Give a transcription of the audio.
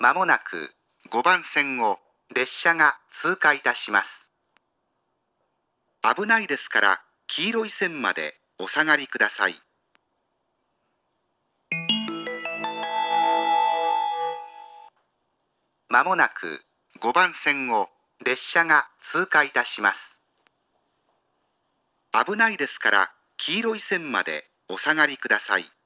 まもなく5番線を列車が通過いたします。危ないですから黄色い線までお下がりください。まもなく5番線を列車が通過いたします。危ないですから黄色い線までお下がりください。